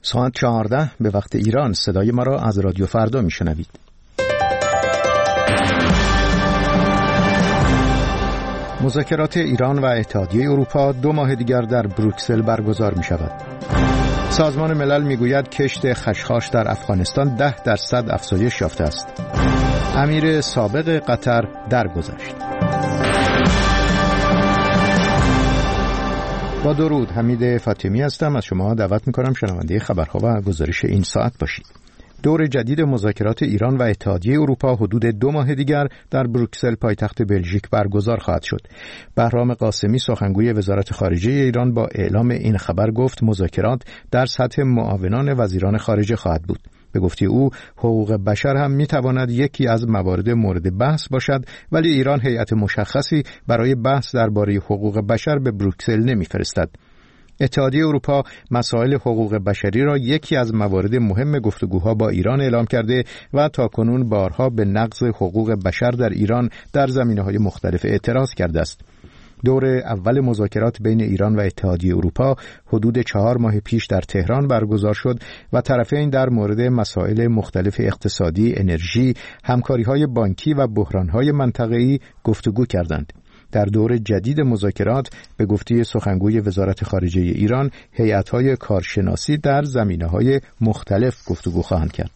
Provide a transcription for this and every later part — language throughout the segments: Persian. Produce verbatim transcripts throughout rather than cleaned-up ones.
ساعت چهارده به وقت ایران. صدای ما را از رادیو فردا میشنوید. مذاکرات ایران و اتحادیه اروپا دو ماه دیگر در بروکسل برگزار می شود. سازمان ملل می گوید کشت خشخاش در افغانستان ده درصد افزایش یافته است. امیر سابق قطر درگذشت. با درود، حمید فاطمی هستم. از شما دعوت می کنم شنونده خبرها و گزارش این ساعت باشید. دور جدید مذاکرات ایران و اتحادیه اروپا حدود دو ماه دیگر در بروکسل پایتخت بلژیک برگزار خواهد شد. بهرام قاسمی سخنگوی وزارت خارجه ایران با اعلام این خبر گفت مذاکرات در سطح معاونان وزیران خارجه خواهد بود. به گفته او حقوق بشر هم میتواند یکی از موارد مورد بحث باشد، ولی ایران هیئت مشخصی برای بحث درباره حقوق بشر به بروکسل نمیفرستد. اتحادیه اروپا مسائل حقوق بشری را یکی از موارد مهم گفتگوها با ایران اعلام کرده و تاکنون بارها به نقض حقوق بشر در ایران در زمینه‌های مختلف اعتراض کرده است. دور اول مذاکرات بین ایران و اتحادیه اروپا حدود چهار ماه پیش در تهران برگزار شد و طرفین در مورد مسائل مختلف اقتصادی، انرژی، همکاری‌های بانکی و بحران‌های منطقه‌ای گفتگو کردند. در دور جدید مذاکرات به گفته سخنگوی وزارت خارجه ایران، هیئت‌های کارشناسی در زمینه‌های مختلف گفتگو خواهند کرد.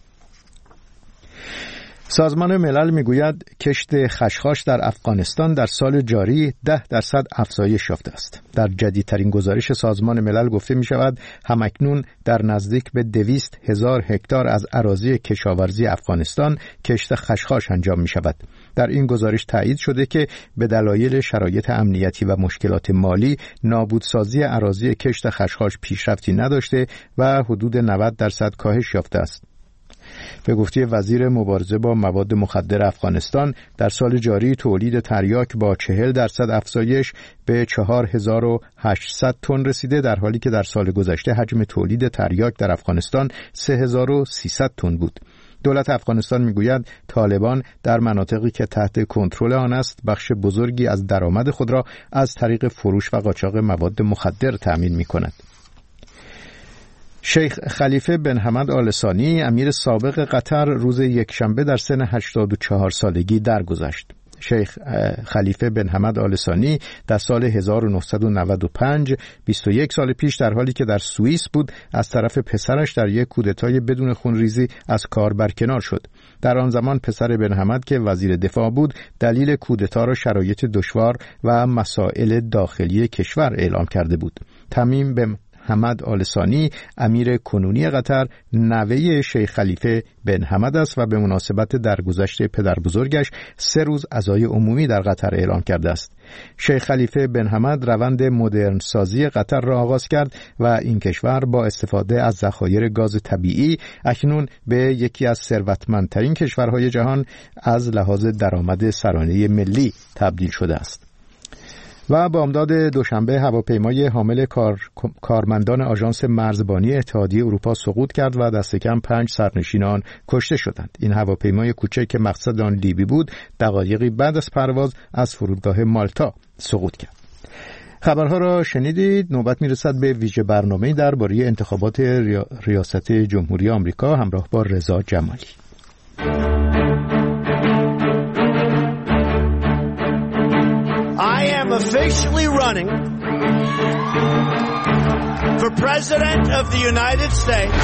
سازمان ملل میگوید کشت خشخاش در افغانستان در سال جاری ده درصد افزایش یافته است. در جدیدترین گزارش سازمان ملل گفته می شود همکنون در نزدیک به دویست هزار هکتار از اراضی کشاورزی افغانستان کشت خشخاش انجام می شود. در این گزارش تایید شده که به دلایل شرایط امنیتی و مشکلات مالی نابودسازی اراضی کشت خشخاش پیشرفتی نداشته و حدود نود درصد کاهش یافته است. به گفته وزیر مبارزه با مواد مخدر افغانستان در سال جاری تولید تریاک با چهل درصد افزایش به چهار هزار و هشتصد تن رسیده، در حالی که در سال گذشته حجم تولید تریاک در افغانستان سه هزار و سیصد تن بود. دولت افغانستان میگوید طالبان در مناطقی که تحت کنترل آن است بخش بزرگی از درآمد خود را از طریق فروش و قاچاق مواد مخدر تأمین می‌کند. شیخ خلیفه بن حمد آل ثانی امیر سابق قطر روز یکشنبه در سن هشتاد و چهار سالگی درگذشت. شیخ خلیفه بن حمد آل ثانی در سال هزار و نهصد و نود و پنج، بیست و یک سال پیش، در حالی که در سوئیس بود از طرف پسرش در یک کودتای بدون خونریزی از کار برکنار شد. در آن زمان پسر بن حمد که وزیر دفاع بود دلیل کودتا را شرایط دشوار و مسائل داخلی کشور اعلام کرده بود. تمیم بن حمد آل ثانی امیر کنونی قطر نوه شیخ خلیفه بن حمد است و به مناسبت درگذشت پدر بزرگش سه روز عزای عمومی در قطر اعلام کرده است. شیخ خلیفه بن حمد روند مدرن سازی قطر را آغاز کرد و این کشور با استفاده از ذخایر گاز طبیعی اکنون به یکی از ثروتمندترین کشورهای جهان از لحاظ درآمد سرانه ملی تبدیل شده است. و بامداد دوشنبه هواپیمای حامل کار... کارمندان آژانس مرزبانی اتحادیه اروپا سقوط کرد و دست کم پنج سرنشین آن کشته شدند. این هواپیمای کوچک که مقصد آن لیبی بود دقایقی بعد از پرواز از فرودگاه مالتا سقوط کرد. خبرها را شنیدید. نوبت میرسد به ویژه برنامه‌ای درباره انتخابات ریا... ریاست جمهوری آمریکا همراه با رضا جمالی. I am officially running for President of the United States.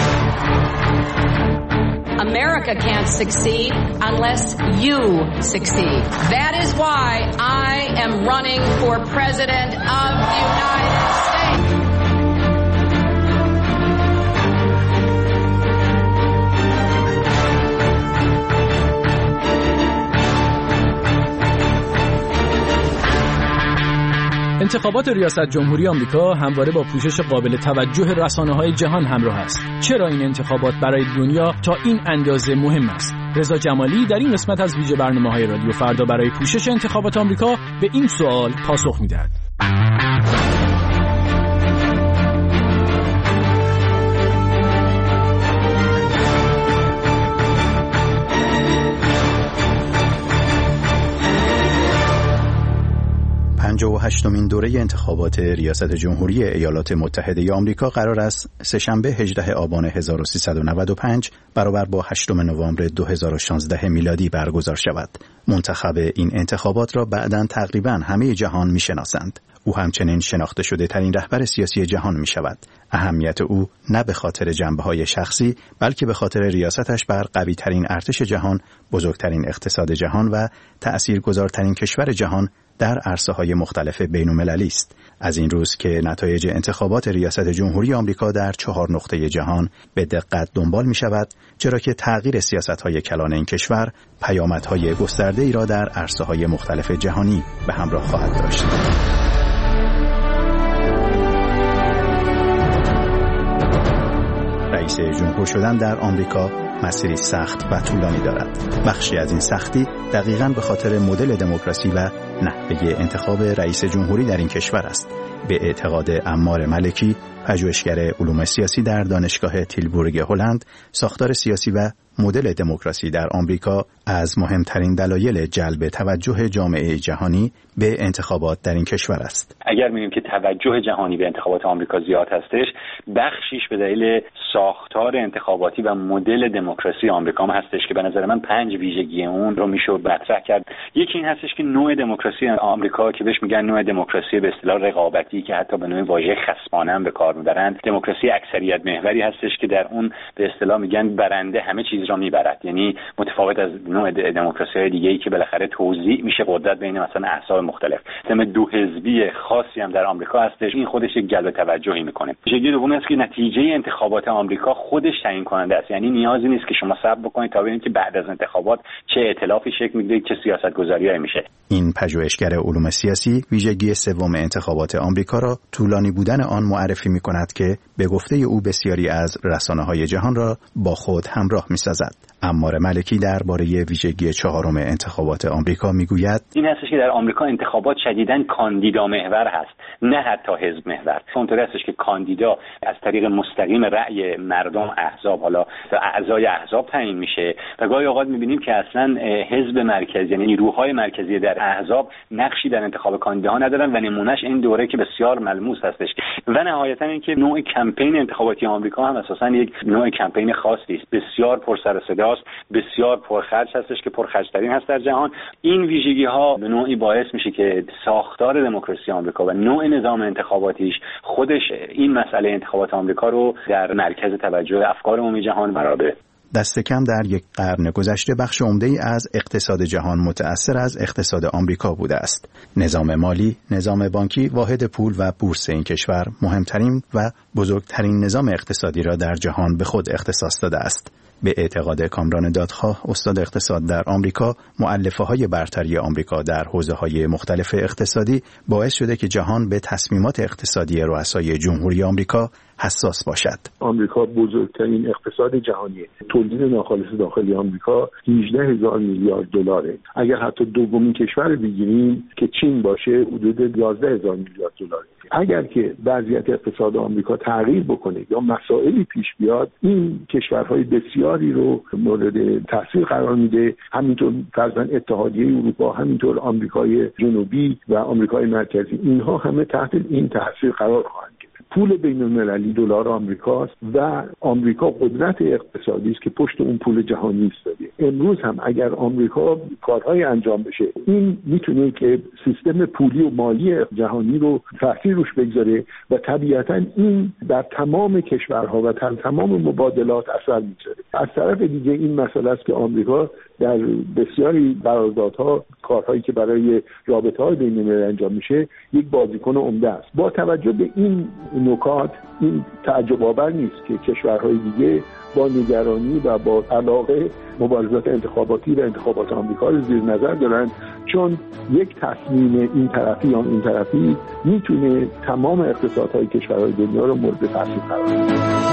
America can't succeed unless you succeed. That is why I am running for President of the United States. انتخابات ریاست جمهوری آمریکا همواره با پوشش قابل توجه رسانه‌های جهان همراه است. چرا این انتخابات برای دنیا تا این اندازه مهم است؟ رضا جمالی در این قسمت از ویژه برنامه‌های رادیو فردا برای پوشش انتخابات آمریکا به این سوال پاسخ می‌دهد. پنجاه پنجاه و هشتمین دوره انتخابات ریاست جمهوری ایالات متحده آمریکا قرار است سه‌شنبه هجدهم آبان هزار و سیصد و نود و پنج برابر با هشتم نوامبر دو هزار و شانزده میلادی برگزار شود. منتخب این انتخابات را بعداً تقریباً همه جهان می‌شناسند. او همچنین شناخته شده ترین رهبر سیاسی جهان می شود. اهمیت او نه به خاطر جنبه‌های شخصی بلکه به خاطر ریاستش بر قوی ترین ارتش جهان، بزرگترین اقتصاد جهان و تأثیرگذارترین کشور جهان در عرصه‌های مختلف بین‌المللی است. از این روز که نتایج انتخابات ریاست جمهوری آمریکا در چهار نقطه جهان به دقت دنبال می شود، چرا که تغییر سیاست‌های کلان این کشور پیامدهای گسترده‌ای را در عرصه‌های مختلف جهانی به همراه خواهد داشت. رئیس جمهور شدن در آمریکا مسیری سخت و طولانی دارد. بخشی از این سختی دقیقاً به خاطر مدل دموکراسی و نحوه انتخاب رئیس جمهوری در این کشور است. به اعتقاد عمار ملکی، پژوهشگر علوم سیاسی در دانشگاه تیلبورگ هلند، ساختار سیاسی و مدل دموکراسی در آمریکا از مهمترین دلایل جلب توجه جامعه جهانی به انتخابات در این کشور است. اگر می‌بینیم که توجه جهانی به انتخابات آمریکا زیاد هستش، بخشیش به دلیل ساختار انتخاباتی و مدل دموکراسی آمریکا هم هستش که به نظر من پنج ویژگی اون رو میشه مطرح کرد. یکی این هستش که نوع دموکراسی آمریکا که بهش میگن نوع دموکراسی به اصطلاح رقابتی که حتی به نوع واژه خصمانه هم به کار میبرند، دموکراسی اکثریت محوری هستش که در اون به اصطلاح میگن برنده همه چیز را میبرد. یعنی متفاوت از نوع دموکراسی‌های دیگه‌ای که بالاخره توزیع میشه قدرت بین مثلا احزاب مختلف. سیستم دو حزبی خاصی هم در آمریکا هستش. این خودش یک جلب توجهی میکنه. ویژگی دوم است که نتیجه انتخابات آمریکا خودش تعیین کننده است. یعنی نیازی نیست که شما صبر بکنید تا ببینید که بعد از انتخابات چه ائتلافی شکل میگیره، چه سیاست‌گذاریایی میشه. این پژوهشگر علوم سیاسی ویژگی سوم انتخابات آمریکا را طولانی بودن آن معرفی می‌کند که به گفته او بسیاری از رسانه‌های جهان را با خود همراه می‌سازد. عمار ملکی درباره ویژگی چهارم انتخابات آمریکا میگوید این هستش که در آمریکا انتخابات شدیداً کاندیدا محور هست، نه حتی حزب محور. اونطوری هستش که کاندیدا از طریق مستقیم رأی مردم، احزاب، حالا اعضای احزاب تعیین میشه و گاهی اوقات میبینیم که اصلا حزب مرکزی یعنی نیروهای مرکزی در احزاب نقشی در انتخاب کاندیداها ندارن و نمونهش این دوره که بسیار ملموس هستش. و نهایتاً اینکه نوع کمپین انتخاباتی آمریکا هم اساساً یک نوع کمپین خاصی است، بسیار پر سر و صدا، بسیار پرخرج هستش که پرخرج‌ترین هست در جهان. این ویژگی ها به نوعی باعث میشه که ساختار دموکراسی آمریکا و نوع نظام انتخاباتیش خودش این مسئله انتخابات آمریکا رو در مرکز توجه افکار عمومی جهان قرار بده. دست کم در یک قرن گذشته بخش عمده‌ای از اقتصاد جهان متأثر از اقتصاد آمریکا بوده است. نظام مالی، نظام بانکی، واحد پول و بورس این کشور مهمترین و بزرگترین نظام اقتصادی را در جهان به خود اختصاص داده است. به اعتقاد کامران دادخواه، استاد اقتصاد در آمریکا، مؤلفه‌های برتری آمریکا در حوزه‌های مختلف اقتصادی باعث شده که جهان به تصمیمات اقتصادی رؤسای جمهوری آمریکا حساس باشد. آمریکا بزرگترین اقتصاد جهانیه. تولید ناخالص داخلی آمریکا هجده هزار میلیارد دلاره. اگر حتی دومین کشور بگیریم که چین باشه، حدود یازده هزار میلیارد دلاره. اگر که وضعیت اقتصاد آمریکا تغییر بکنه یا مسائلی پیش بیاد، این کشورهای بسیاری رو مورد تاثیر قرار میده. همینطور فرضاً اتحادیه اروپا، همینطور آمریکای جنوبی و آمریکای مرکزی، اینها همه تحت این تاثیر قرار خواهند گرفت. پول بین‌المللی دلار آمریکاست و آمریکا قدرت اقتصادی است که پشت اون پول جهانی ایستاده. امروز هم اگر آمریکا کارهای انجام بشه، این میتونه که سیستم پولی و مالی جهانی رو تاثیر روش بگذاره و طبیعتاً این در تمام کشورها و در تمام مبادلات اثر میذاره. از طرف دیگه این مسئله است که آمریکا در بسیاری قراردادها، کارهایی که برای رابطه‌های بین‌المللی انجام میشه، یک بازیکن عمده است. با توجه به این نکات، این تعجب آور نیست که کشورهای دیگه با نگرانی و با علاقه مبارزات انتخاباتی و انتخابات آمریکا رو زیر نظر دارن، چون یک تصمیم این طرفی یا این طرفی میتونه تمام اقتصادهای کشورهای دنیا رو مورد تاثیر قرار بده.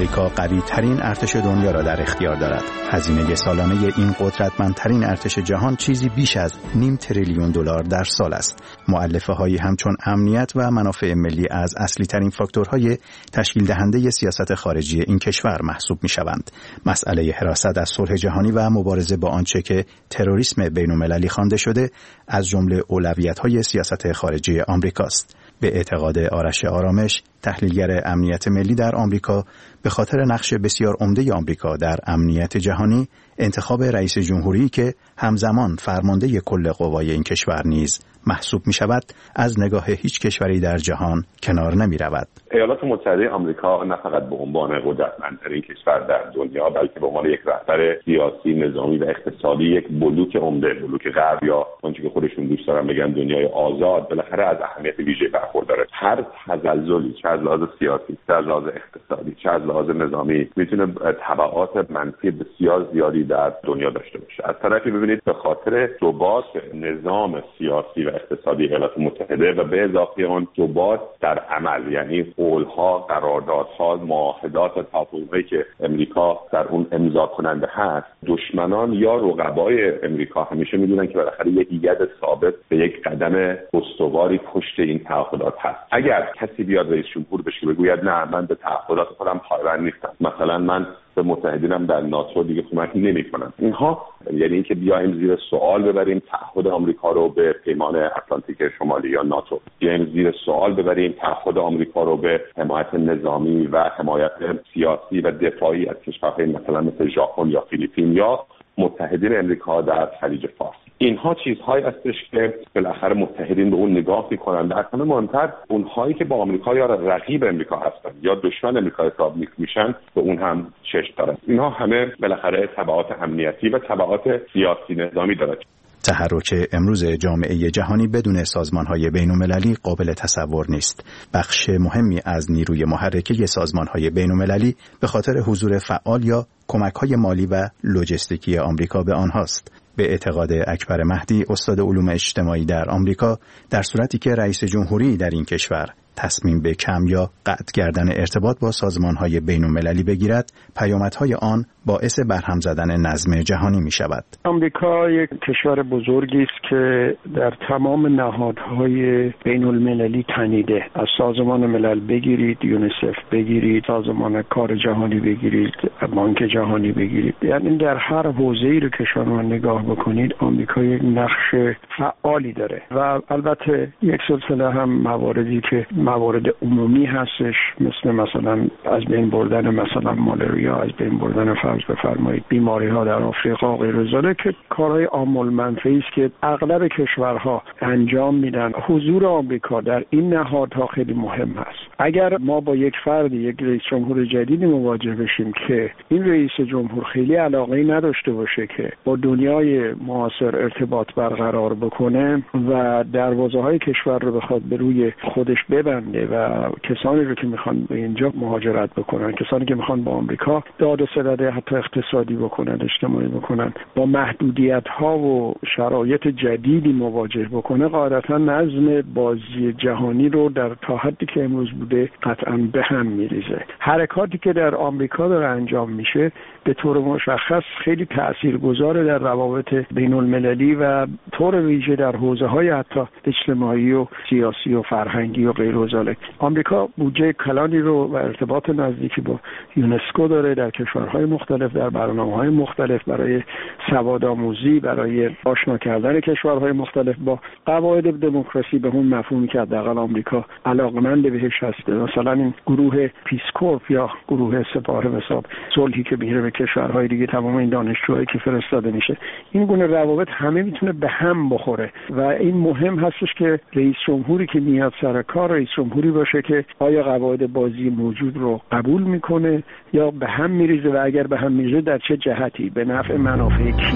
آمریکا قوی ترین ارتش دنیا را در اختیار دارد. هزینه سالانه این قدرتمندترین ارتش جهان چیزی بیش از نیم تریلیون دلار در سال است. مؤلفه هایی همچون امنیت و منافع ملی از اصلی ترین فاکتورهای تشکیل دهنده سیاست خارجی این کشور محسوب می شوند. مسئله حراست از صلح جهانی و مبارزه با آنچه که تروریسم بین‌المللی خوانده شده از جمله اولویت‌های سیاست خارجی آمریکاست. به اعتقاد آرش آرامش، تحلیلگر امنیت ملی در آمریکا، به خاطر نقش بسیار عمده آمریکا در امنیت جهانی، انتخاب رئیس جمهوری که همزمان فرمانده کل قوای این کشور نیز محسوب می شود، از نگاه هیچ کشوری در جهان کنار نمی رود. ایالات متحده آمریکا نه فقط به عنوان قدرتمندترین کشور در دنیا، بلکه به عنوان یک رهبر سیاسی، نظامی و اقتصادی یک بلوک عمده، بلوک غرب یا آنچه که خودشون دوست دارن بگن دنیای آزاد، بالاخره از اهمیت ویژه برخورداره. هر تزلزلی، چه از لحاظ سیاسی، چه از لحاظ اقتصادی، چه از لحاظ نظامی، میتونه تبعات منفی بسیار زیادی در دنیا داشته باشه. از طرفی ببینید به خاطر ثبات نظام سیاسی و اقتصادی ایالات متحده و به اضافه اون ثبات در عمل، یعنی قولها، قراردادها، معاهدات و توافقی که امریکا در اون امضا کننده هست، دشمنان یا رقبای امریکا همیشه میدونن که بالاخره یک ید ثابت به یک قدم استواری پشت این تعهدات هست. اگر کسی بیاد رئیس جمهور بشه بگوید نه من به تعهدات خودم پایبند نیستم، مثلا من به متحدینم در ناتو دیگه کمک نمی‌کنم، اینها یعنی اینکه بیایم زیر سوال ببریم تعهد آمریکا رو به پیمان اتلانتیک شمالی یا ناتو، بیایم زیر سوال ببریم تعهد آمریکا رو به حمایت نظامی و حمایت سیاسی و دفاعی از کشورهای مثلا مثل ژاپن یا فیلیپین یا متحدین امریکا در خلیج فارس. اینها چیزهایی هستش که بالاخره متحدین به اون نگاه می‌کنند. در همه مهمتر اونهایی که با آمریکا یا رقیب امریکا هستن یا دشمن امریکا حساب میشن به اون هم چشم دارن. اینها همه بالاخره تبعات امنیتی و تبعات سیاسی نظامی دارد. تحرک امروز جامعه جهانی بدون سازمان‌های بین‌المللی قابل تصور نیست. بخش مهمی از نیروی محرکه سازمان‌های بین‌المللی به خاطر حضور فعال یا کمک‌های مالی و لوجستیکی آمریکا به آنهاست. به اعتقاد اکبر مهدی، استاد علوم اجتماعی در آمریکا، در صورتی که رئیس جمهوری در این کشور تصمیم به کم یا قطع کردن ارتباط با سازمان‌های بین‌المللی بگیرد، پیامدهای آن باعث برهم زدن نظم جهانی می شود. آمریکا یک کشور بزرگی است که در تمام نهادهای بین‌المللی تنیده. از سازمان ملل بگیرید، یونیسف بگیرید، سازمان کار جهانی بگیرید، بانک جهانی بگیرید، یعنی در هر حوزه‌ای رو که شما نگاه بکنید آمریکا یک نقش فعالی داره و البته یک سلسله هم مواردی که موارد عمومی هستش، مثل مثلا از بین بردن مثلا مالاریا، از بین بردن فرض بفرمایید بیماری ها در آفریقا و غیر ذالک، که کارهای عامل منفعی است که اغلب کشورها انجام میدن. حضور آمریکا در این نهادها خیلی مهم است. اگر ما با یک فرد، یک رئیس جمهور جدیدی مواجه بشیم که این رئیس جمهور خیلی علاقه‌ای نداشته باشه که با دنیای معاصر ارتباط برقرار بکنه و دروازه‌های کشور رو بخواد به روی خودش ببنده و کسانی رو که میخوان به اینجا مهاجرت بکنن، کسانی که میخوان با آمریکا داد و ستد حتی اقتصادی بکنن، اجتماعی بکنن، با محدودیت‌ها و شرایط جدیدی مواجه بکنه، قاعدتاً نظم بازی جهانی رو در تا حدی که امروز بوده قطعاً به هم میریزه. حرکاتی که در آمریکا داره انجام میشه به طور مشخص خیلی تاثیرگذار در روابط بین‌المللی و طور ویژه در حوزه‌های حتی اجتماعی و سیاسی و فرهنگی و غیر و ذالک. آمریکا بودجه کلانی رو و ارتباط نزدیکی با یونسکو داره در کشورهای مختلف، در برنامه‌های مختلف برای سوادآموزی، برای آشنا کردن کشورهای مختلف با قواعد دموکراسی به اون مفهومی که حداقل آمریکا علاقمند بهش هست. مثلا این گروه پیس کورپ یا گروه سپاه حساب صلحی که میره به کشورهای دیگه، تمام این دانشجوهایی که فرستاده میشه، این گونه روابط همه میتونه به هم بخوره و این مهم هستش که رئیس جمهوری که میاد سر کار رئیس جمهوری باشه که آیا قواعد بازی موجود رو قبول میکنه یا به هم میریزه و اگر به هم میریزه در چه جهتی، به نفع منافع کی.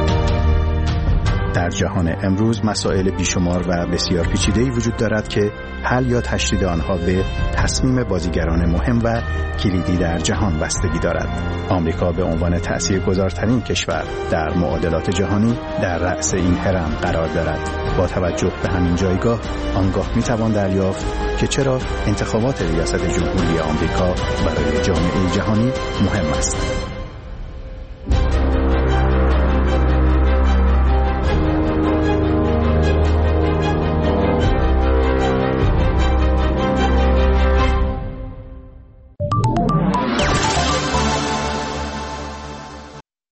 در جهان امروز مسائل بیشمار و بسیار پیچیده‌ای وجود دارد که حل یا تشدید آنها به تصمیم بازیگران مهم و کلیدی در جهان بستگی دارد. آمریکا به عنوان تأثیرگذارترین کشور در معادلات جهانی در رأس این هرم قرار دارد. با توجه به همین جایگاه آنگاه میتوان دریافت که چرا انتخابات ریاست جمهوری آمریکا برای جامعه جهانی مهم است.